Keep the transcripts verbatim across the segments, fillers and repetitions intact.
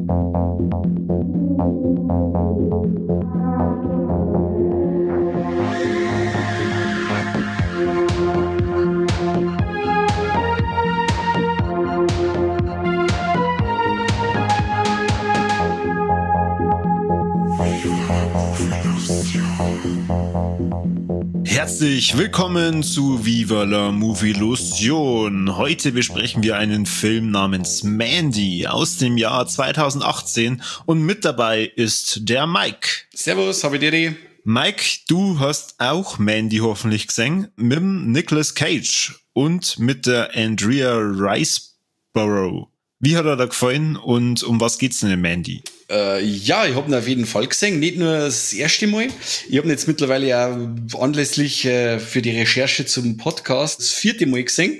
Herzlich willkommen zu Viva la Movilusion. Heute besprechen wir einen Film namens Mandy aus dem Jahr zweitausendachtzehn und mit dabei ist der Mike. Servus, habe dir. Mike, du hast auch Mandy hoffentlich gesehen mit dem Nicolas Cage und mit der Andrea Riseborough. Wie hat er da gefallen und um was geht's denn in Mandy? Äh, ja, ich habe ihn auf jeden Fall gesehen, nicht nur das erste Mal. Ich habe ihn jetzt mittlerweile ja anlässlich äh, für die Recherche zum Podcast das vierte Mal gesehen.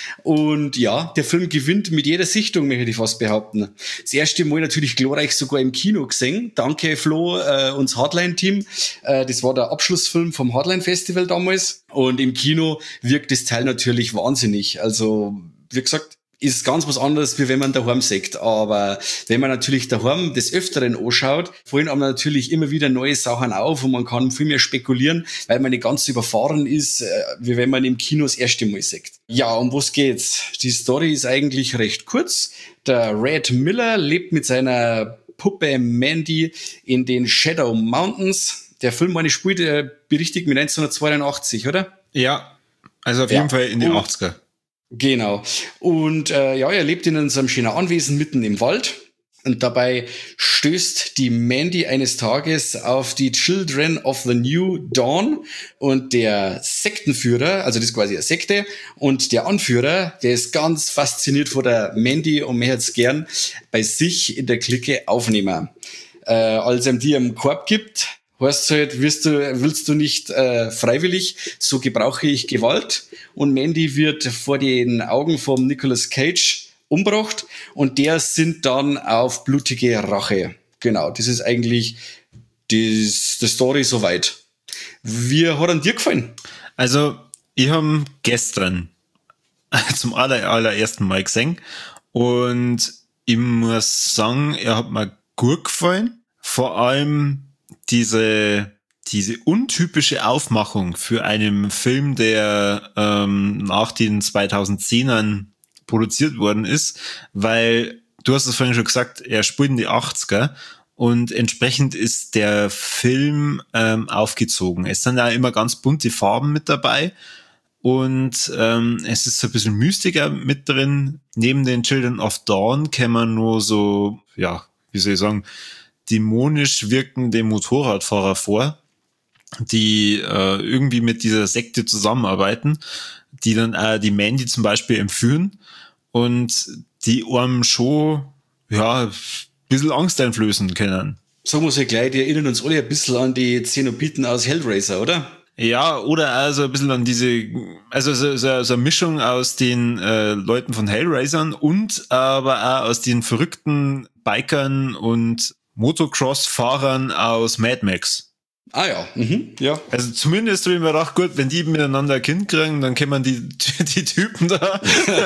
Und ja, der Film gewinnt mit jeder Sichtung, möchte ich fast behaupten. Das erste Mal natürlich glorreich sogar im Kino gesehen. Danke Flo äh, und das Hardline-Team. Äh, das war der Abschlussfilm vom Hardline-Festival damals. Und im Kino wirkt das Teil natürlich wahnsinnig. Also, wie gesagt, ist ganz was anderes, wie wenn man daheim sagt. Aber wenn man natürlich daheim des Öfteren anschaut, fallen einem natürlich immer wieder neue Sachen auf und man kann viel mehr spekulieren, weil man nicht ganz überfahren ist, wie wenn man im Kino das erste Mal sagt. Ja, um was geht's? Die Story ist eigentlich recht kurz. Der Red Miller lebt mit seiner Puppe Mandy in den Shadow Mountains. Der Film, meine spielt, äh, berichtigt mit neunzehnhundertzweiundachtzig, oder? Ja, also auf ja. jeden Fall in den achtziger. Genau. Und äh, ja, er lebt in so einem schönen Anwesen mitten im Wald. Und dabei stößt die Mandy eines Tages auf die Children of the New Dawn. Und der Sektenführer, also das ist quasi eine Sekte, und der Anführer, der ist ganz fasziniert von der Mandy und möchte es gern bei sich in der Clique aufnehmen. Äh, als er ihm die im Korb gibt, heißt halt, wirst du, willst du nicht äh, freiwillig, so gebrauche ich Gewalt. Und Mandy wird vor den Augen vom Nicolas Cage umgebracht und der sind dann auf blutige Rache. Genau, das ist eigentlich die, die Story soweit. Wie hat an dir gefallen? Also, ich habe gestern zum aller, allerersten Mal gesehen und ich muss sagen, er hat mir gut gefallen. Vor allem diese diese untypische Aufmachung für einen Film, der ähm, nach den zweitausendzehnern produziert worden ist, weil, du hast es vorhin schon gesagt, er spielt in die achtziger und entsprechend ist der Film ähm, aufgezogen. Es sind ja immer ganz bunte Farben mit dabei und ähm, es ist so ein bisschen Mystiker mit drin. Neben den Children of Dawn kann man nur so, ja, wie soll ich sagen, dämonisch wirkende Motorradfahrer vor, die äh, irgendwie mit dieser Sekte zusammenarbeiten, die dann äh, die Mandy zum Beispiel entführen und die einem schon ja ein bisschen Angst einflößen können. So muss ich gleich, die erinnern uns alle ein bisschen an die Zenobiten aus Hellraiser, oder? Ja, oder also ein bisschen an diese, also so, so, so eine Mischung aus den äh, Leuten von Hellraisern und aber auch aus den verrückten Bikern und Motocross-Fahrern aus Mad Max. Ah ja, mhm, ja. Also zumindest habe ich mir gedacht, gut, wenn die miteinander ein Kind kriegen, dann können die, die Typen da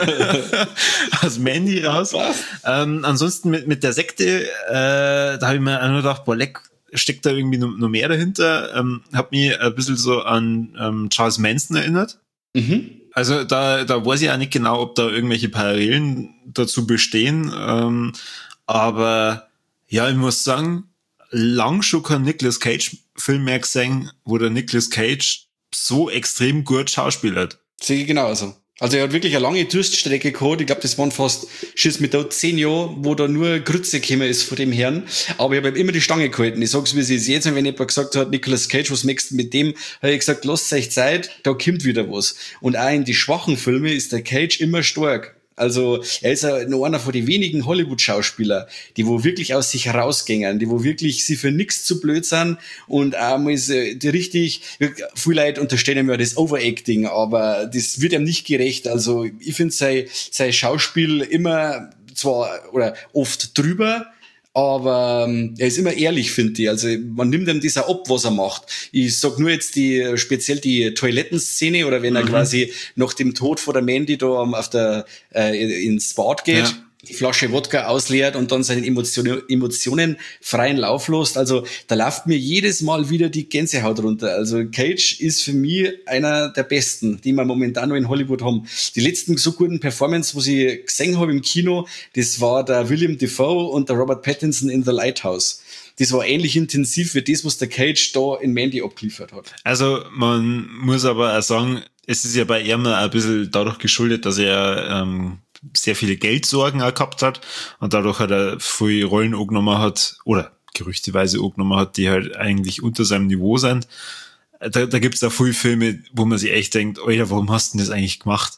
aus Mandy raus. Ähm, ansonsten mit, mit der Sekte, äh, da habe ich mir auch nur gedacht, boah, leck, steckt da irgendwie noch, noch mehr dahinter. Ähm, hab mich ein bisschen so an ähm, Charles Manson erinnert. Mhm. Also da, da weiß ich auch nicht genau, ob da irgendwelche Parallelen dazu bestehen. Ähm, aber ja, ich muss sagen, lang schon kein Nicolas Cage-Film mehr gesehen, wo der Nicolas Cage so extrem gut schauspielert. Sehe ich genauso. Also er hat wirklich eine lange Durststrecke gehabt. Ich glaube, das waren fast, schiss mit da zehn Jahre, wo da nur Grütze gekommen ist von dem Herrn. Aber ich habe ihm immer die Stange gehalten. Ich sag's, wie es ist jetzt. Und wenn jemand gesagt hat, Nicolas Cage, was möchtest du mit dem? Habe ich gesagt, lasst euch Zeit, da kommt wieder was. Und auch in die schwachen Filme ist der Cage immer stark. Also er ist ja nur einer von den wenigen Hollywood-Schauspieler, die wo wirklich aus sich rausgängen, die wo wirklich sie für nichts zu blöd sind und einmal ist die richtig, viele Leute unterstellen ihm ja das Overacting, aber das wird ihm nicht gerecht. Also ich finde sein, sein Schauspiel immer zwar oder oft drüber, aber ähm, er ist immer ehrlich, finde ich. Also man nimmt ihm das auch ab, was er macht. Ich sag nur jetzt die speziell die Toilettenszene oder wenn er mhm. quasi nach dem Tod von der Mandy da auf der äh, ins Bad geht. Ja. die Flasche Wodka ausleert und dann seinen Emotionen, Emotionen freien Lauf lässt. Also da läuft mir jedes Mal wieder die Gänsehaut runter. Also Cage ist für mich einer der besten, die wir momentan noch in Hollywood haben. Die letzten so guten Performances, was ich gesehen habe im Kino, das war der William Dafoe und der Robert Pattinson in The Lighthouse. Das war ähnlich intensiv wie das, was der Cage da in Mandy abgeliefert hat. Also man muss aber auch sagen, es ist ja bei ihm ein bisschen dadurch geschuldet, dass er ähm, sehr viele Geldsorgen auch gehabt hat und dadurch hat er viele Rollen angenommen hat, oder gerüchteweise angenommen hat, die halt eigentlich unter seinem Niveau sind. Da, da gibt's da viele Filme, wo man sich echt denkt, Alter, warum hast du denn das eigentlich gemacht?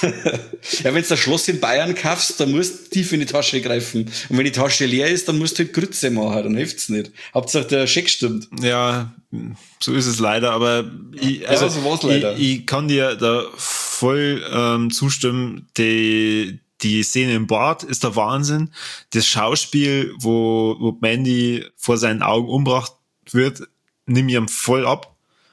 Ja, wenn du das Schloss in Bayern kaufst, dann musst du tief in die Tasche greifen. Und wenn die Tasche leer ist, dann musst du halt Grütze machen, dann hilft's nicht. Hauptsache der Scheck stimmt. Ja, so ist es leider, aber ich, also ja, so war's leider. Ich, ich kann dir da voll ähm, zustimmen, die, die Szene im Bad ist der Wahnsinn. Das Schauspiel, wo, wo Mandy vor seinen Augen umgebracht wird, nimm ihm voll ab.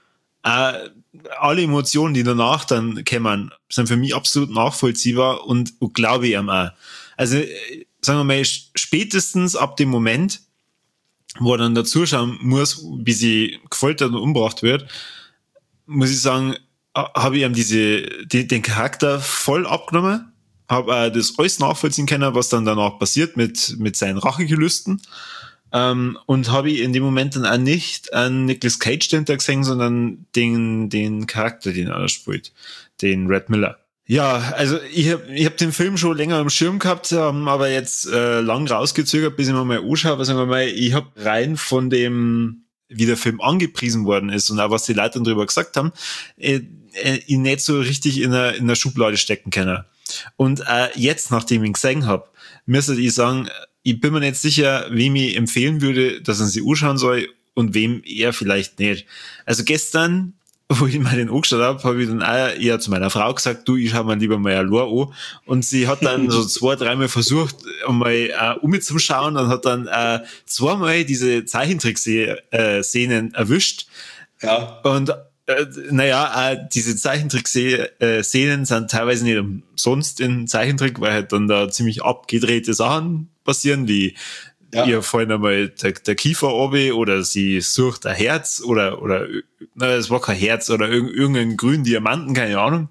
Äh, alle Emotionen, die danach dann kommen, sind für mich absolut nachvollziehbar und, und glaube ich ihm auch. Also, sagen wir mal, spätestens ab dem Moment, wo er dann dazuschauen muss, wie sie gefoltert und umgebracht wird, muss ich sagen, habe ich ihm diese, die, den Charakter voll abgenommen, habe auch das alles nachvollziehen können, was dann danach passiert mit, mit seinen Rachegelüsten. Um, und habe ich in dem Moment dann auch nicht an Nicolas Cage dahinter gesehen, sondern den, den Charakter, den er spielt, den Red Miller. Ja, also ich habe ich hab den Film schon länger im Schirm gehabt, ähm, aber jetzt äh, lang rausgezögert, bis ich mir mal anschaue. Aber sagen wir mal, ich habe rein von dem, wie der Film angepriesen worden ist und auch was die Leute dann drüber gesagt haben, äh, äh, ihn nicht so richtig in der, in der Schublade stecken können. Und äh, jetzt, nachdem ich ihn gesehen habe, müsste ich sagen, ich bin mir nicht sicher, wem ich empfehlen würde, dass er sich anschauen soll und wem eher vielleicht nicht. Also gestern, wo ich mal den angeschaut habe, habe ich dann auch eher zu meiner Frau gesagt, du, ich schau mal lieber mal allein an. Und sie hat dann so zwei, dreimal versucht, einmal äh, umzuschauen und hat dann äh, zweimal diese Zeichentrick-Szenen erwischt. Ja. Und äh, naja, äh, diese Zeichentrick-Szenen sind teilweise nicht umsonst in Zeichentrick, weil halt dann da ziemlich abgedrehte Sachen passieren, wie ja. ihr fallen einmal der, der Kiefer runter oder sie sucht ein Herz oder, oder, na, es war kein Herz oder irg- irgendeinen grünen Diamanten, keine Ahnung.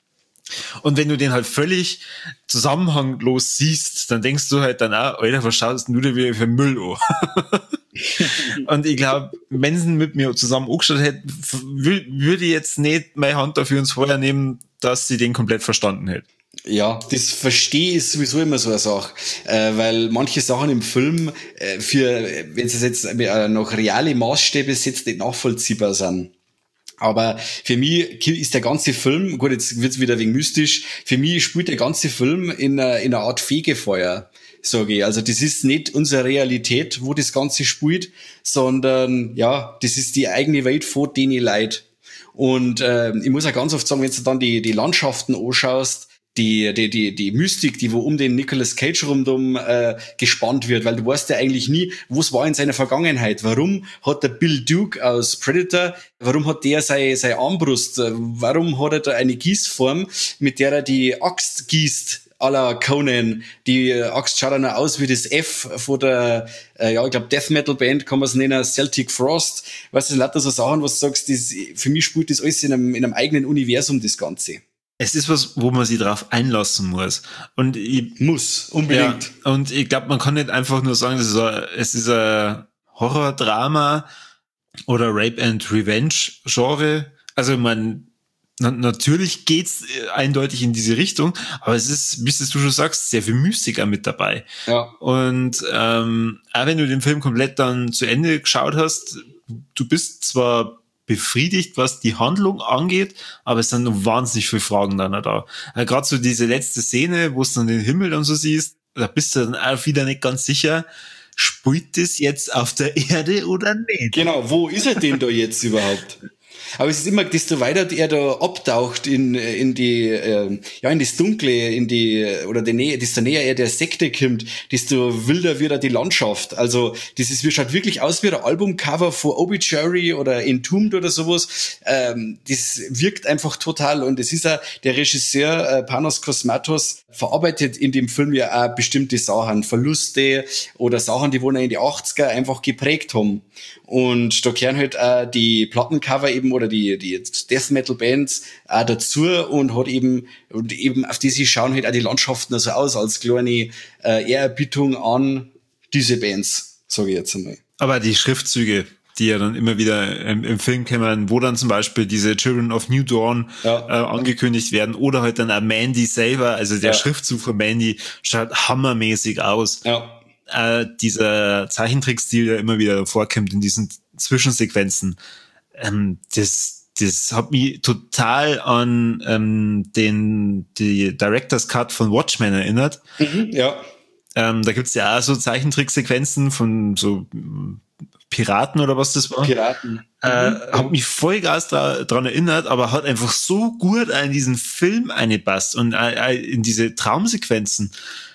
Und wenn du den halt völlig zusammenhanglos siehst, dann denkst du halt dann auch, Alter, was schaust du denn wieder für Müll an? Und ich glaube, wenn sie mit mir zusammen angeschaut hätte, würde ich jetzt nicht meine Hand dafür ins Feuer nehmen, dass sie den komplett verstanden hätte. Ja, das verstehe ich sowieso immer so eine Sache, äh, weil manche Sachen im Film äh, für, wenn sie jetzt äh, noch reale Maßstäbe setzt, nicht nachvollziehbar sind. Aber für mich ist der ganze Film, gut, jetzt wird's wieder wegen mystisch, für mich spielt der ganze Film in einer, in einer Art Fegefeuer, sage ich. Also das ist nicht unsere Realität, wo das Ganze spielt, sondern ja, das ist die eigene Welt von denen Leid. Und äh, ich muss auch ganz oft sagen, wenn du dann die, die Landschaften anschaust, die, die, die, die Mystik, die wo um den Nicolas Cage rundum äh, gespannt wird, weil du weißt ja eigentlich nie, was war in seiner Vergangenheit. Warum hat der Bill Duke aus Predator, warum hat der seine, seine Armbrust, warum hat er da eine Gießform, mit der er die Axt gießt, à la Conan. Die Axt schaut dann aus wie das F von der, äh, ja, ich glaube, Death Metal Band kann man es nennen, Celtic Frost. Weißt du, das sind lauter so Sachen, was du sagst, das, für mich spielt das alles in einem, in einem eigenen Universum, das Ganze. Es ist was, wo man sich drauf einlassen muss. Und ich, muss, unbedingt. Ja, und ich glaube, man kann nicht einfach nur sagen, es ist ein, es ist ein Horror-Drama oder Rape and Revenge-Genre. Also man, na, natürlich geht's eindeutig in diese Richtung, aber es ist, wie du schon sagst, sehr viel Mystik auch mit dabei. Ja. Und ähm, auch wenn du den Film komplett dann zu Ende geschaut hast, du bist zwar befriedigt, was die Handlung angeht, aber es sind noch wahnsinnig viele Fragen dann da. Also gerade so diese letzte Szene, wo du dann den Himmel dann so siehst, da bist du dann auch wieder nicht ganz sicher, spielt das jetzt auf der Erde oder nicht? Genau, wo ist er denn da jetzt überhaupt? Aber es ist immer, desto weiter er da abtaucht in, in die, äh, ja, in das Dunkle, in die, oder die Nähe, desto näher er der Sekte kommt, desto wilder wird er die Landschaft. Also, das ist, schaut wirklich aus wie ein Albumcover von Obituary oder Entombed oder sowas. Ähm, das wirkt einfach total. Und es ist auch, der Regisseur, äh, Panos Cosmatos, verarbeitet in dem Film ja auch bestimmte Sachen, Verluste oder Sachen, die wohl in die achtziger einfach geprägt haben. Und da kehren halt auch die Plattencover eben oder die, die Death Metal Bands auch dazu und hat eben, und eben auf die sie schauen halt auch die Landschaften so aus, als kleine äh, Ehrerbietung an diese Bands, sage ich jetzt einmal. Aber die Schriftzüge, die ja dann immer wieder im, im Film kommen, wo dann zum Beispiel diese Children of New Dawn ja. äh, angekündigt werden oder halt dann auch Mandy selber, also der ja. Schriftzug von Mandy schaut hammermäßig aus. Ja. Äh, dieser Zeichentrickstil, der immer wieder vorkommt in diesen Zwischensequenzen, ähm, das, das hat mich total an ähm, den die Director's Cut von Watchmen erinnert. Mhm, ja. Ähm, da gibt's ja auch so Zeichentricksequenzen von so Piraten oder was das war. Piraten. Äh, mhm. Hat mich voll Gas da, dran erinnert, aber hat einfach so gut in diesen Film eingepasst und äh, in diese Traumsequenzen.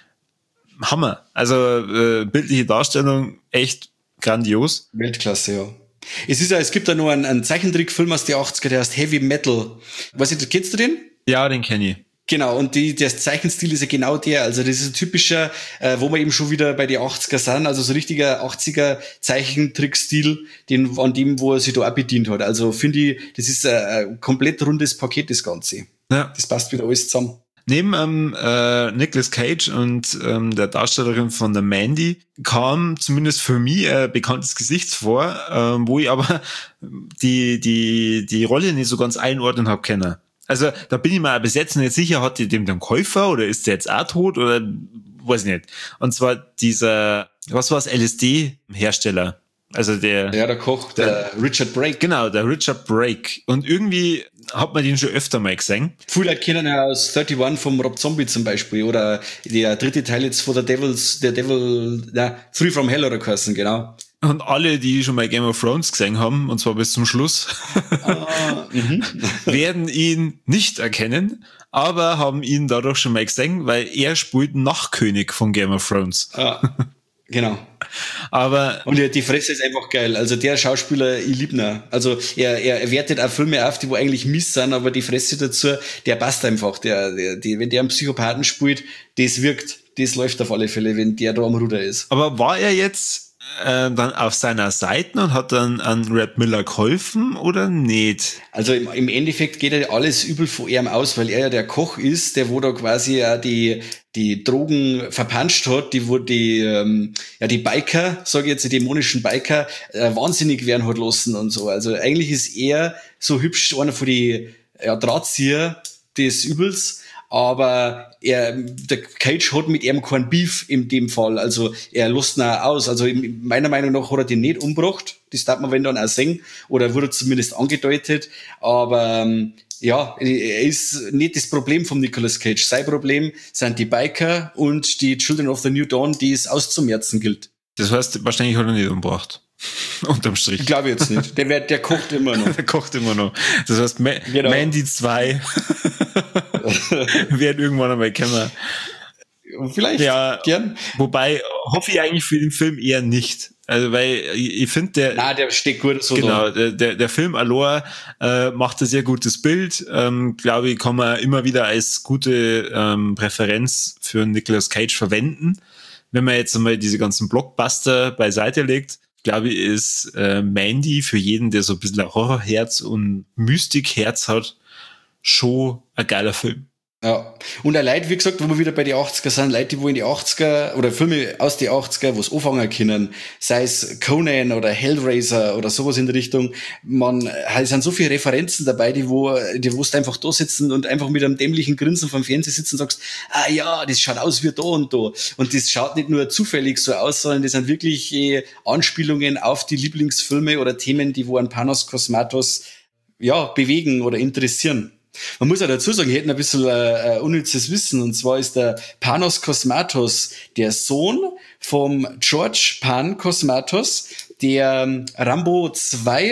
Hammer. Also äh, bildliche Darstellung echt grandios. Weltklasse, ja. Es ist ja, es gibt da nur einen, einen Zeichentrickfilm aus den achtziger, der heißt Heavy Metal. Weißt du, kennst du den? Ja, den kenne ich. Genau, und die, der Zeichenstil ist ja genau der. Also das ist ein typischer, äh, wo wir eben schon wieder bei den achtziger sind, also so richtiger achtziger Zeichentrickstil, den, an dem, wo er sich da auch bedient hat. Also finde ich, das ist ein, ein komplett rundes Paket, das Ganze. Ja. Das passt wieder alles zusammen. Neben ähm, äh, Nicolas Cage und ähm, der Darstellerin von der Mandy kam zumindest für mich ein bekanntes Gesicht vor, ähm, wo ich aber die die die Rolle nicht so ganz einordnen habe können. Also da bin ich mir bis jetzt nicht sicher, hat die dem den Käufer oder ist der jetzt auch tot oder weiß ich nicht. Und zwar dieser, was war's, L S D-Hersteller. Also der... Ja, der Koch, der, der Richard Brake. Genau, der Richard Brake. Und irgendwie hat man den schon öfter mal gesehen. Viele Leute kennen ja aus einunddreißig vom Rob Zombie zum Beispiel oder der dritte Teil jetzt von der Devils, der Devil, na, Three from Hell oder Cursen, genau. Und alle, die schon mal Game of Thrones gesehen haben, und zwar bis zum Schluss, ah, werden ihn nicht erkennen, aber haben ihn dadurch schon mal gesehen, weil er spielt Nachtkönig von Game of Thrones. Ah, genau. Aber und die Fresse ist einfach geil. Also der Schauspieler, ich lieb ihn. Also er, er wertet auch Filme auf, die wo eigentlich Mist sind, aber die Fresse dazu, der passt einfach. Der, der, die, wenn der einen Psychopathen spielt, das wirkt, das läuft auf alle Fälle, wenn der da am Ruder ist. Aber war er jetzt äh, dann auf seiner Seite und hat dann an Red Miller geholfen oder nicht? Also im, im Endeffekt geht ja alles übel von ihm aus, weil er ja der Koch ist, der wo da quasi ja die die Drogen verpanscht hat, die wo die ähm, ja die Biker, sage ich jetzt die dämonischen Biker, äh, wahnsinnig werden hat lassen und so. Also eigentlich ist er so hübsch einer von die ja, Drahtzieher des Übels. Aber er, der Cage hat mit ihm kein Beef in dem Fall. Also er lässt ihn auch aus. Also meiner Meinung nach hat er den nicht umgebracht. Das darf man wenn dann auch sehen. Oder wurde zumindest angedeutet. Aber ähm, ja, er ist nicht das Problem von Nicolas Cage. Sein Problem sind die Biker und die Children of the New Dawn, die es auszumerzen gilt. Das heißt, wahrscheinlich hat er nicht umgebracht. Unterm Strich. Glaube ich jetzt nicht. Der, wird, der kocht immer noch. Der kocht immer noch. Das heißt, Ma- genau. Mandy zwei wird irgendwann einmal kommen. Vielleicht, ja, gern. Wobei, hoffe ich eigentlich für den Film eher nicht. Also, weil ich, ich finde, der... Na, der steht gut so Genau, der, der, der Film Allure äh, macht ein sehr gutes Bild. Ähm, glaube ich, kann man immer wieder als gute ähm, Präferenz für Nicolas Cage verwenden. Wenn man jetzt einmal diese ganzen Blockbuster beiseite legt, glaube ich, ist äh, Mandy für jeden, der so ein bisschen ein Horrorherz und Mystikherz hat, schon ein geiler Film. Ja, und ein Leute, wie gesagt, wo wir wieder bei die achtziger sind, Leute, die wo in die achtziger oder Filme aus die achtziger, wo es anfangen können, sei es Conan oder Hellraiser oder sowas in der Richtung, man, es sind so viele Referenzen dabei, die wo, die wo du einfach da sitzen und einfach mit einem dämlichen Grinsen vom Fernseher sitzen und sagst, ah ja, das schaut aus wie da und da. Und das schaut nicht nur zufällig so aus, sondern das sind wirklich äh, Anspielungen auf die Lieblingsfilme oder Themen, die wo an Panos Cosmatos, ja, bewegen oder interessieren. Man muss ja dazu sagen, wir hätten ein bisschen äh, unnützes Wissen, und zwar ist der Panos Cosmatos der Sohn vom George Pan Cosmatos, der ähm, Rambo zwei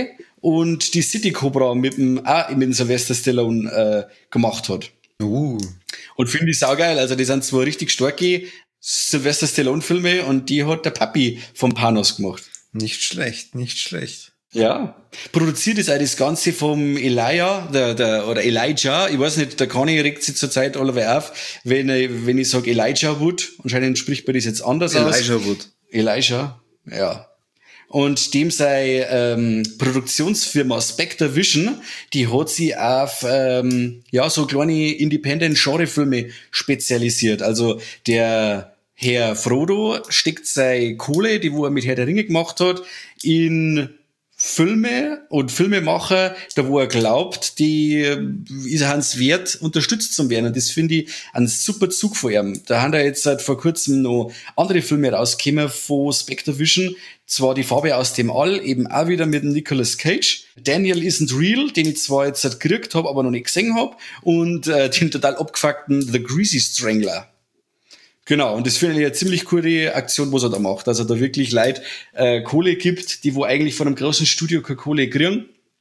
und die City Cobra mit dem, auch mit dem Sylvester Stallone äh, gemacht hat. Uh. Und finde ich saugeil. Also die sind zwar richtig starke Sylvester Stallone-Filme und die hat der Papi vom Panos gemacht. Nicht schlecht, nicht schlecht. Ja. Produziert ist auch das Ganze vom Elijah, der, der, oder Elijah, ich weiß nicht, der Kani regt sich zurzeit allerweil auf, wenn ich, wenn ich sage Elijah Wood, anscheinend spricht man das jetzt anders Elijah aus. Elijah Wood. Elijah, ja. Und dem sei ähm, Produktionsfirma Spectre Vision, die hat sich auf ähm, ja so kleine Independent-Genre-Filme spezialisiert. Also der Herr Frodo steckt seine Kohle, die wo er mit Herr der Ringe gemacht hat, in Filme und Filmemacher, da wo er glaubt, die ist er hans wert, unterstützt zu werden. Und das finde ich ein super Zug von ihm. Da haben da jetzt seit vor kurzem noch andere Filme rausgekommen von Spectre Vision. Zwar die Farbe aus dem All, eben auch wieder mit dem Nicolas Cage. Daniel Isn't Real, den ich zwar jetzt gekriegt habe, aber noch nicht gesehen habe. Und äh, den total abgefuckten The Greasy Strangler. Genau, und das finde ich eine ziemlich coole Aktion, was er da macht. Also da wirklich Leute äh, Kohle gibt, die wo eigentlich von einem großen Studio keine Kohle kriegen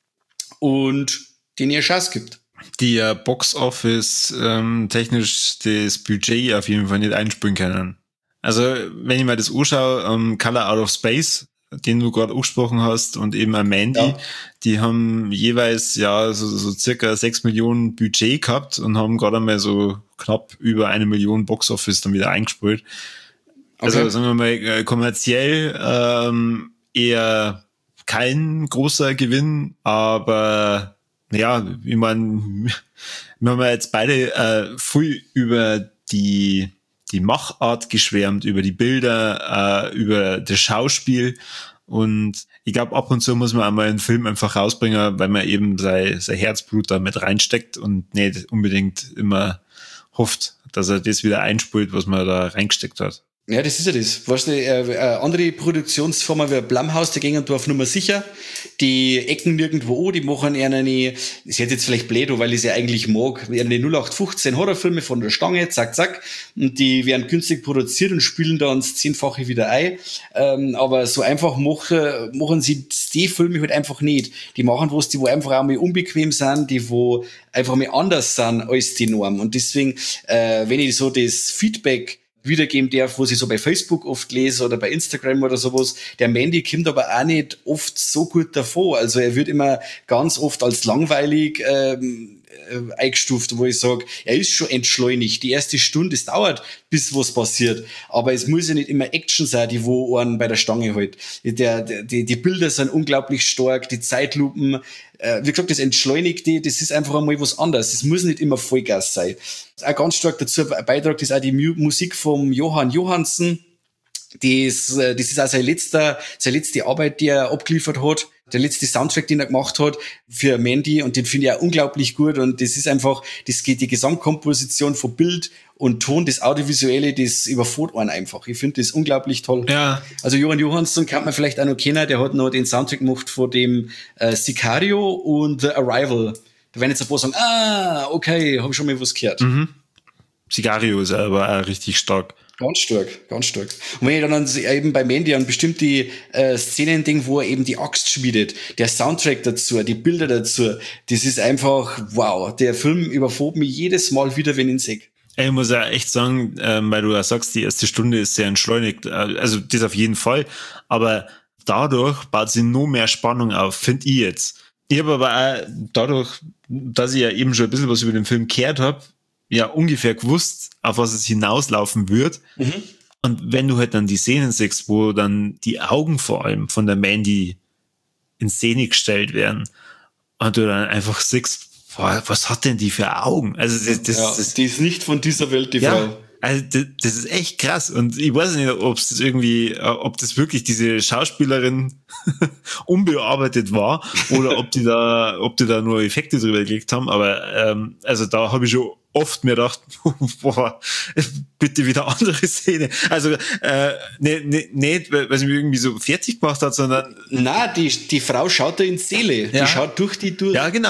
und denen ihr Chance gibt. Die ja Box-Office ähm, technisch das Budget auf jeden Fall nicht einspringen können. Also wenn ich mal das anschaue, ähm, Color Out of Space, den du gerade angesprochen hast, und eben Mandy, ja. Die haben jeweils ja so, so circa sechs Millionen Budget gehabt und haben gerade einmal so knapp über eine Million Box-Office dann wieder eingespielt. Okay. Also sagen wir mal, kommerziell ähm, eher kein großer Gewinn, aber ja, ich meine, wir haben ja jetzt beide äh, viel über die die Machart geschwärmt, über die Bilder, äh, über das Schauspiel. Und ich glaube, ab und zu muss man einmal einen Film einfach rausbringen, weil man eben sein, sein Herzblut da mit reinsteckt und nicht unbedingt immer hofft, dass er das wieder einspült, was man da reingesteckt hat. Ja, das ist ja das. Weißt du, äh, äh, andere Produktionsformen wie Blumhouse, die gehen da auf Nummer sicher. Die Ecken nirgendwo an, die machen eher eine, das hört jetzt vielleicht blöd, weil ich sie eigentlich mag, eine null acht fünfzehn Horrorfilme von der Stange, zack, zack. Und die werden günstig produziert und spielen dann das Zehnfache wieder ein. Ähm, aber so einfach machen, machen sie die Filme halt einfach nicht. Die machen was, die wo einfach auch mal unbequem sind, die wo einfach mal anders sind als die Norm. Und deswegen, äh, wenn ich so das Feedback wiedergeben darf, was ich so bei Facebook oft lese oder bei Instagram oder sowas. Der Mandy kommt aber auch nicht oft so gut davor. Also er wird immer ganz oft als langweilig ähm, äh, eingestuft, wo ich sage, er ist schon entschleunigt. Die erste Stunde, es dauert, bis was passiert. Aber es muss ja nicht immer Action sein, die wo einen bei der Stange hält. Der, der, die, die Bilder sind unglaublich stark, die Zeitlupen, äh, wie gesagt, das Entschleunigte, das ist einfach einmal was anderes. Es muss nicht immer Vollgas sein. Auch ganz stark dazu beitragt ist auch die Mu- Musik vom Johann Johansen. Das, das ist auch seine letzte, seine letzte Arbeit, die er abgeliefert hat. Der letzte Soundtrack, den er gemacht hat für Mandy, und den finde ich auch unglaublich gut. Und das ist einfach, das geht die Gesamtkomposition von Bild und Ton, das Audiovisuelle, das überfordert einen einfach. Ich finde das unglaublich toll. Ja. Also Johann Johansson kann man vielleicht auch noch kennen, der hat noch den Soundtrack gemacht von dem äh, Sicario und The Arrival. Da werden jetzt ein paar sagen, ah, okay, habe ich schon mal was gehört. Mhm. Sicario ist aber auch richtig stark. Ganz stark, ganz stark. Und wenn ich dann an, eben bei Mandy an bestimmte äh, Szenen denke, wo er eben die Axt schmiedet, der Soundtrack dazu, die Bilder dazu, das ist einfach, wow, der Film überfordert mich jedes Mal wieder, wenn ich ihn sehe. Ich muss ja echt sagen, ähm, weil du ja sagst, die erste Stunde ist sehr entschleunigt, also das auf jeden Fall, aber dadurch baut sie noch mehr Spannung auf, finde ich jetzt. Ich habe aber auch dadurch, dass ich ja eben schon ein bisschen was über den Film gehört habe, ja ungefähr gewusst, auf was es hinauslaufen wird. Mhm. Und wenn du halt dann die Szenen siehst, wo dann die Augen vor allem von der Mandy in Szene gestellt werden und du dann einfach siehst, boah, was hat denn die für Augen? Also das, das, ja, das die ist nicht von dieser Welt, die ja, Frau. Also das, das ist echt krass. Und ich weiß nicht, ob es das irgendwie, ob das wirklich diese Schauspielerin unbearbeitet war oder ob die da, ob die da nur Effekte drüber gelegt haben. Aber ähm, also da habe ich schon oft mir gedacht, boah, bitte wieder andere Szene. Also äh, nicht, nicht, nicht, weil sie mich irgendwie so fertig gemacht hat, sondern na, die die Frau schaut da in die Seele. Ja. Die schaut durch die durch. Ja, genau.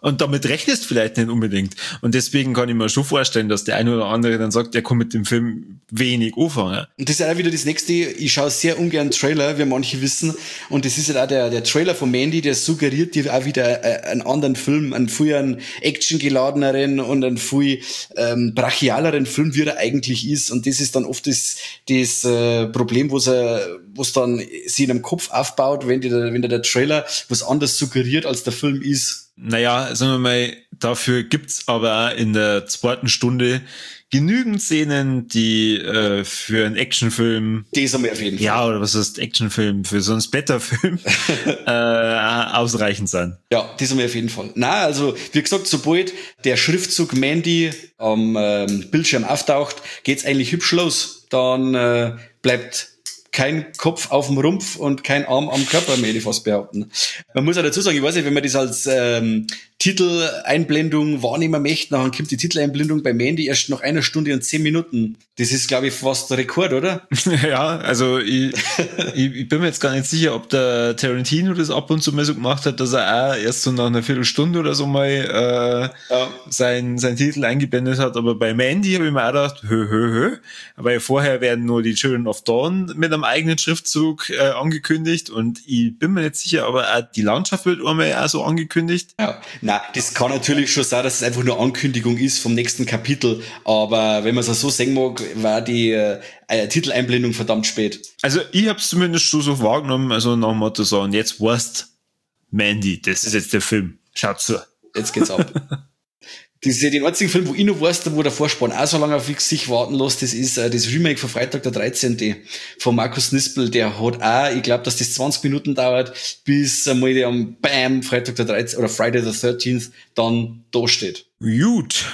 Und damit rechnest vielleicht nicht unbedingt. Und deswegen kann ich mir schon vorstellen, dass der eine oder andere dann sagt, der kann mit dem Film wenig anfangen. Und das ist auch wieder das Nächste. Ich schaue sehr ungern Trailer, wie manche wissen. Und das ist ja auch der, der Trailer von Mandy, der suggeriert dir auch wieder einen anderen Film, einen viel einen actiongeladeneren und einen viel ähm, brachialeren Film, wie er eigentlich ist. Und das ist dann oft das, das äh, Problem, wo es dann sich in einem Kopf aufbaut, wenn, die, wenn der, der Trailer was anderes suggeriert, als der Film ist. Naja, sagen wir mal, dafür gibt's aber auch in der zweiten Stunde genügend Szenen, die äh, für einen Actionfilm... Das haben wir auf jeden Fall. Ja, oder was heißt Actionfilm? Für so einen Splatterfilm äh, ausreichend sein. Ja, das haben wir auf jeden Fall. Na, also wie gesagt, sobald der Schriftzug Mandy am ähm, Bildschirm auftaucht, geht's eigentlich hübsch los. Dann äh, bleibt kein Kopf auf dem Rumpf und kein Arm am Körper, möchte ich fast behaupten. Man muss auch dazu sagen, ich weiß nicht, wenn man das als ähm, Titeleinblendung wahrnehmen möchte, dann kommt die Titeleinblendung bei Mandy erst nach einer Stunde und zehn Minuten. Das ist, glaube ich, fast der Rekord, oder? Ja, also ich, ich, ich bin mir jetzt gar nicht sicher, ob der Tarantino das ab und zu mal so gemacht hat, dass er auch erst so nach einer Viertelstunde oder so mal äh, ja. sein, sein Titel eingeblendet hat. Aber bei Mandy habe ich mir auch gedacht, hö, hö, hö. Weil vorher werden nur die Children of Dawn mit einem eigenen Schriftzug äh, angekündigt und ich bin mir nicht sicher, aber auch die Landschaft wird einmal auch so angekündigt. Ja, na, das kann natürlich schon sein, dass es einfach nur Ankündigung ist vom nächsten Kapitel, aber wenn man es so sehen mag, war die äh, Titeleinblendung verdammt spät. Also ich habe es zumindest schon so wahrgenommen, also nach dem Motto so, und jetzt weißt Mandy, das ist jetzt der Film, schaut zu. Jetzt geht's ab. Das ist ja der einzige Film, wo ich noch weiß, wo der Vorspann auch so lange auf sich warten lässt, das ist äh, das Remake von Freitag der dreizehnte von Markus Nispel, der hat auch, ich glaube, dass das zwanzig Minuten dauert, bis einmal der am Bam, Freitag der dreizehnte oder Friday the thirteenth dann da steht. Gut,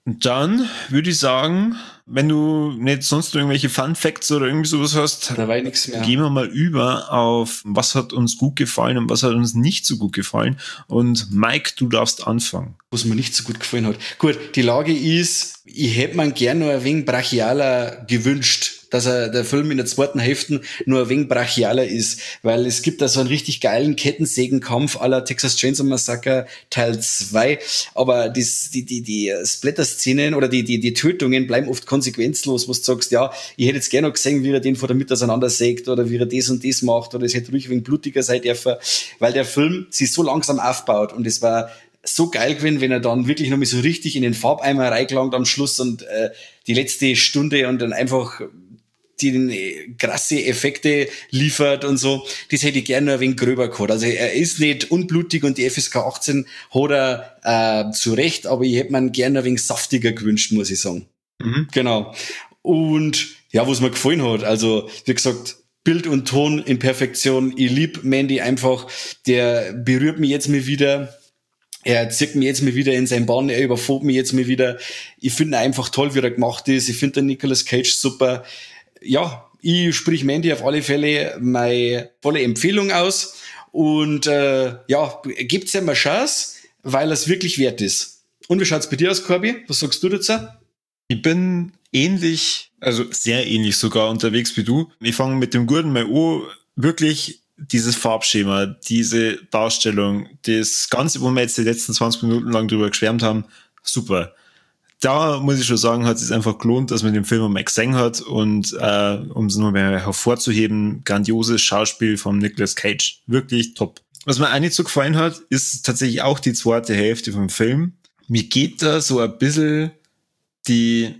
dann würde ich sagen, wenn du nicht sonst irgendwelche Fun Facts oder irgendwie sowas hast, da war nichts mehr. Gehen wir mal über auf, was hat uns gut gefallen und was hat uns nicht so gut gefallen. Und Mike, du darfst anfangen. Was mir nicht so gut gefallen hat. Gut, die Lage ist, ich hätte mir gerne noch ein wenig brachialer gewünscht, dass er, der Film in der zweiten Hälfte nur ein wenig brachialer ist, weil es gibt da so einen richtig geilen Kettensägenkampf à la Texas Chainsaw Massacre Teil zwei, aber das, die, die, die Splatter-Szenen oder die, die, die Tötungen bleiben oft konsequenzlos, wo du sagst, ja, ich hätte jetzt gerne noch gesehen, wie er den vor der Mitte auseinandersägt oder wie er das und das macht oder es hätte ruhig ein wenig blutiger sein dürfen, weil der Film sich so langsam aufbaut und es war so geil gewesen, wenn er dann wirklich noch mal so richtig in den Farbeimer reingelangt am Schluss und äh, die letzte Stunde und dann einfach die krasse Effekte liefert und so. Das hätte ich gerne ein wenig gröber gehabt. Also er ist nicht unblutig und die F S K achtzehn hat er äh, zu Recht, aber ich hätte mir gerne ein wenig saftiger gewünscht, muss ich sagen. Mhm. Genau. Und ja, was mir gefallen hat, also wie gesagt, Bild und Ton in Perfektion. Ich lieb Mandy einfach. Der berührt mich jetzt mal wieder. Er zieht mich jetzt mal wieder in seinen Bann, er überfährt mich jetzt mal wieder. Ich finde ihn einfach toll, wie er gemacht ist. Ich finde den Nicolas Cage super. Ja, ich sprich Mandy auf alle Fälle meine volle Empfehlung aus. Und äh, ja, gebt's ihm eine Chance, weil es wirklich wert ist. Und wie schaut's bei dir aus, Corby? Was sagst du dazu? Ich bin ähnlich, also sehr ähnlich sogar unterwegs wie du. Ich fange mit dem Gurten mal an, wirklich dieses Farbschema, diese Darstellung, das Ganze, wo wir jetzt die letzten zwanzig Minuten lang drüber geschwärmt haben, super. Da muss ich schon sagen, hat es sich einfach gelohnt, dass man den Film mal gesehen hat und äh, um es nur mehr hervorzuheben, grandioses Schauspiel von Nicolas Cage, wirklich top. Was mir auch nicht so gefallen hat, ist tatsächlich auch die zweite Hälfte vom Film. Mir geht da so ein bisschen die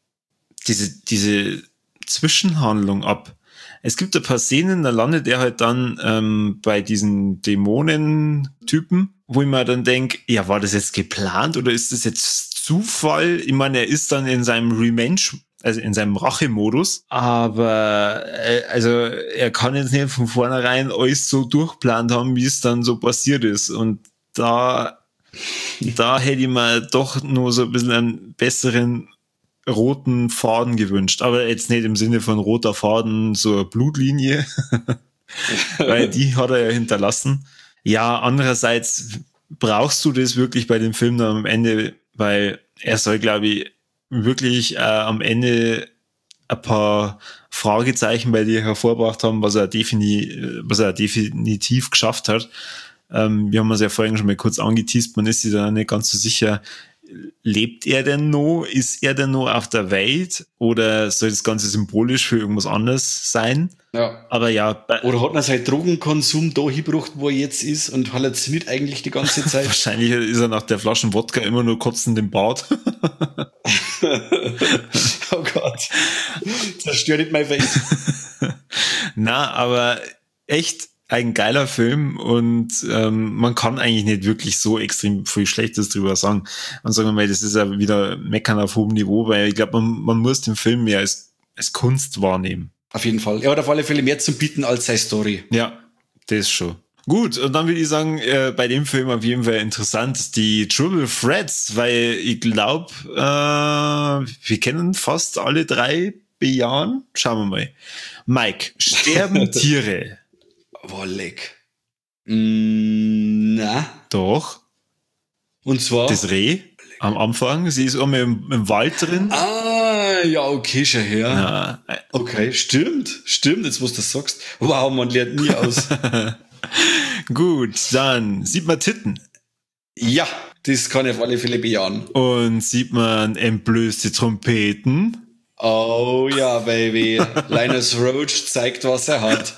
diese diese Zwischenhandlung ab. Es gibt ein paar Szenen, da landet er halt dann ähm, bei diesen Dämonen-Typen, wo ich mir dann denke, ja, war das jetzt geplant oder ist das jetzt Zufall? Ich meine, er ist dann in seinem Revenge, also in seinem Rachemodus, aber äh, also er kann jetzt nicht von vornherein alles so durchplant haben, wie es dann so passiert ist. Und da, da hätte ich mir doch nur so ein bisschen einen besseren roten Faden gewünscht, aber jetzt nicht im Sinne von roter Faden, so eine Blutlinie, weil die hat er ja hinterlassen. Ja, andererseits brauchst du das wirklich bei dem Film dann am Ende, weil er soll, glaube ich, wirklich äh, am Ende ein paar Fragezeichen bei dir hervorgebracht haben, was er defini- was er definitiv geschafft hat. Ähm, wir haben uns ja vorhin schon mal kurz angeteased, man ist sich da nicht ganz so sicher, lebt er denn noch? Ist er denn noch auf der Welt? Oder soll das Ganze symbolisch für irgendwas anderes sein? Ja. Aber ja. Oder hat er seinen Drogenkonsum da hingebracht, wo er jetzt ist und halluziniert eigentlich die ganze Zeit? Wahrscheinlich ist er nach der Flaschen Wodka immer nur kotzend im Bad. Oh Gott. Zerstör nicht mein Face. Na, aber echt ein geiler Film und ähm, man kann eigentlich nicht wirklich so extrem viel Schlechtes drüber sagen. Und sagen wir mal, das ist ja wieder Meckern auf hohem Niveau, weil ich glaube, man, man muss den Film mehr als, als Kunst wahrnehmen. Auf jeden Fall. Er hat auf alle Fälle mehr zu bieten als seine Story. Ja, das schon. Gut, und dann würde ich sagen, äh, bei dem Film auf jeden Fall interessant, die Triple Threats, weil ich glaube, äh, wir kennen fast alle drei bejahen. Schauen wir mal. Mike, sterben Tiere? Boah, leck. Mm, na. Doch. Und zwar? Das Reh am Anfang. Sie ist einmal im, im Wald drin. Ah, ja, okay, schon her. Ja. Okay, stimmt. Stimmt, jetzt wo du das sagst. Wow, man lernt nie aus. Gut, dann sieht man Titten. Ja, das kann ich auf alle Fälle bejahen. Und sieht man entblößte Trompeten. Oh ja, Baby. Linus Roach zeigt, was er hat.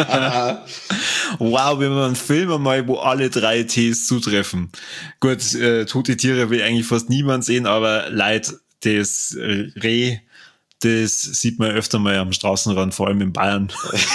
Wow, wenn man einen Film einmal, wo alle drei Ts zutreffen. Gut, äh, tote Tiere will eigentlich fast niemand sehen, aber Leid, das Reh, das sieht man öfter mal am Straßenrand, vor allem in Bayern.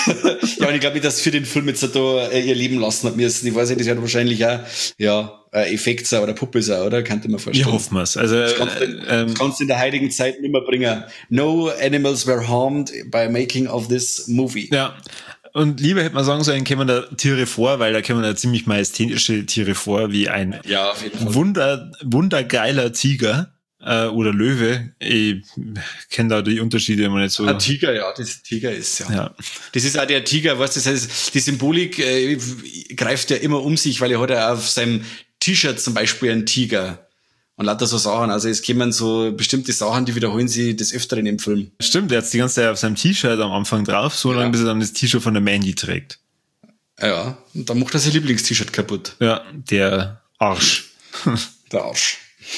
Ja, und ich glaube nicht, dass für den Film jetzt da äh, ihr Leben lassen hat müssen. Ich weiß nicht, das wird wahrscheinlich auch, ja, äh, Effekt sein oder Puppe sein, oder? Könnte man vorstellen. Ich hoffe es. Also, das kannst, du, ähm, das kannst du in der heutigen Zeit nicht mehr bringen. No animals were harmed by making of this movie. Ja. Und lieber hätte man sagen sollen, kämen da Tiere vor, weil da kämen da ziemlich majestätische Tiere vor, wie ein ja, auf jeden Fall. Wunder, wundergeiler Tiger. Äh, oder Löwe. Ich kenne da die Unterschiede immer nicht so. Ein Tiger, ja, das Tiger ist, ja. ja. Das ist auch der Tiger, weißt du, das heißt, die Symbolik äh, greift ja immer um sich, weil er hat ja auf seinem T-Shirt zum Beispiel einen Tiger. Und lauter so Sachen. Also es kommen so bestimmte Sachen, die wiederholen sie des Öfteren im Film. Stimmt, der hat die ganze Zeit auf seinem T-Shirt am Anfang drauf, so ja. lange, bis er dann das T-Shirt von der Mandy trägt. Ja, und dann macht er sein Lieblings-T-Shirt kaputt. Ja, der Arsch. Der Arsch.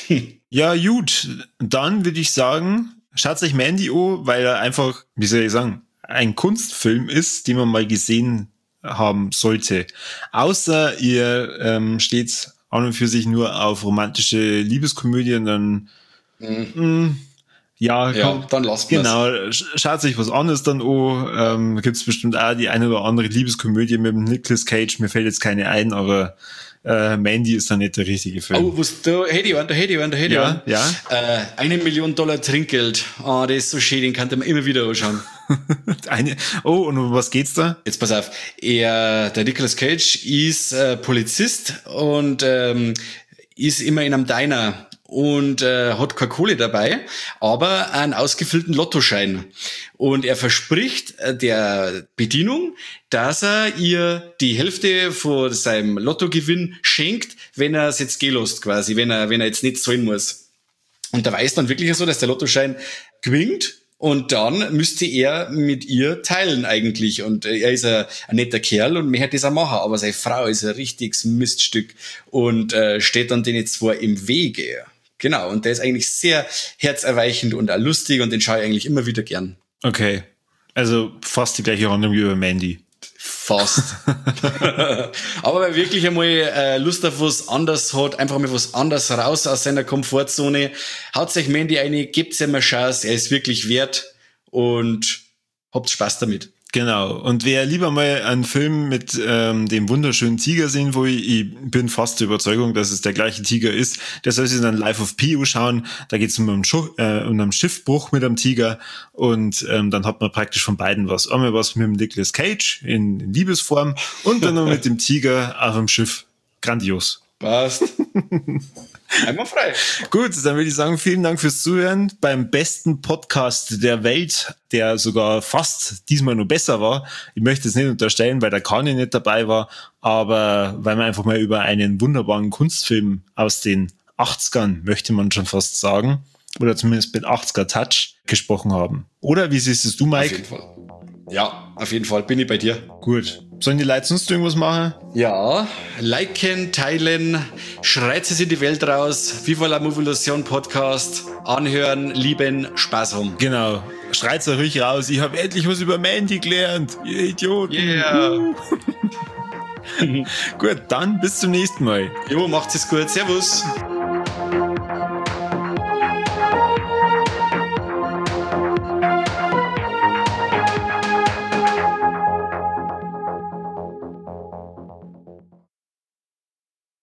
Ja, gut. Dann würde ich sagen, schaut euch Mandy an, weil er einfach, wie soll ich sagen, ein Kunstfilm ist, den man mal gesehen haben sollte. Außer ihr ähm, steht an und für sich nur auf romantische Liebeskomödien, dann mhm. mh, ja, ja komm, dann lasst genau, schaut sich was anderes dann an. Ähm, gibt's bestimmt auch die eine oder andere Liebeskomödie mit dem Nicolas Cage. Mir fällt jetzt keine ein, aber äh, Mandy ist dann nicht der richtige Film. Oh, was, da hätte ich einen, da hätte ich einen, da hätte ich einen. Ja, ja. Äh, eine Million Dollar Trinkgeld. Ah, oh, das ist so schön, den kann man immer wieder anschauen. eine, oh, und um was geht's da? Jetzt pass auf, er, der Nicolas Cage ist äh, Polizist und ähm, ist immer in einem Diner und äh, hat keine Kohle dabei, aber einen ausgefüllten Lottoschein. Und er verspricht äh, der Bedienung, dass er ihr die Hälfte von seinem Lottogewinn schenkt, wenn er es jetzt gehen lässt, quasi, wenn er, wenn er jetzt nicht zahlen muss. Und da weiß dann wirklich so, dass der Lottoschein gewinnt. Und dann müsste er mit ihr teilen eigentlich. Und er ist ein, ein netter Kerl und möchte das auch machen. Aber seine Frau ist ein richtiges Miststück und äh, steht dann denen zwar im Wege. Genau, und der ist eigentlich sehr herzerweichend und auch lustig und den schaue ich eigentlich immer wieder gern. Okay, also fast die gleiche Handlung wie über Mandy. Fast. Aber wer wirklich einmal äh, Lust auf was anderes hat, einfach mal was anderes raus aus seiner Komfortzone, haut sich Mandy eine, gebt ihm eine Chance, er ist wirklich wert und habt Spaß damit. Genau. Und wer lieber mal einen Film mit ähm, dem wunderschönen Tiger sehen will, ich bin fast der Überzeugung, dass es der gleiche Tiger ist, der soll sich dann Life of Pi schauen. Da geht es um einen, Schuh, äh, um einen Schiffbruch mit einem Tiger und ähm, dann hat man praktisch von beiden was. Einmal was mit dem Nicolas Cage in Liebesform und dann noch mit dem Tiger auf dem Schiff. Grandios. Passt. Einmal frei. Gut, dann würde ich sagen, vielen Dank fürs Zuhören beim besten Podcast der Welt, der sogar fast diesmal nur besser war. Ich möchte es nicht unterstellen, weil der Kanye nicht dabei war, aber weil wir einfach mal über einen wunderbaren Kunstfilm aus den achtzigern, möchte man schon fast sagen, oder zumindest mit achtziger Touch gesprochen haben. Oder wie siehst es du, Mike? Auf jeden Fall. Ja, auf jeden Fall bin ich bei dir. Gut. Sollen die Leute sonst irgendwas machen? Ja, liken, teilen, schreit es in die Welt raus. Viva la Movolution Podcast. Anhören, lieben, Spaß haben. Genau. Schreit's euch ruhig raus. Ich habe endlich was über Mandy gelernt. Ihr Idioten. Yeah. Gut, dann bis zum nächsten Mal. Jo, macht's es gut. Servus.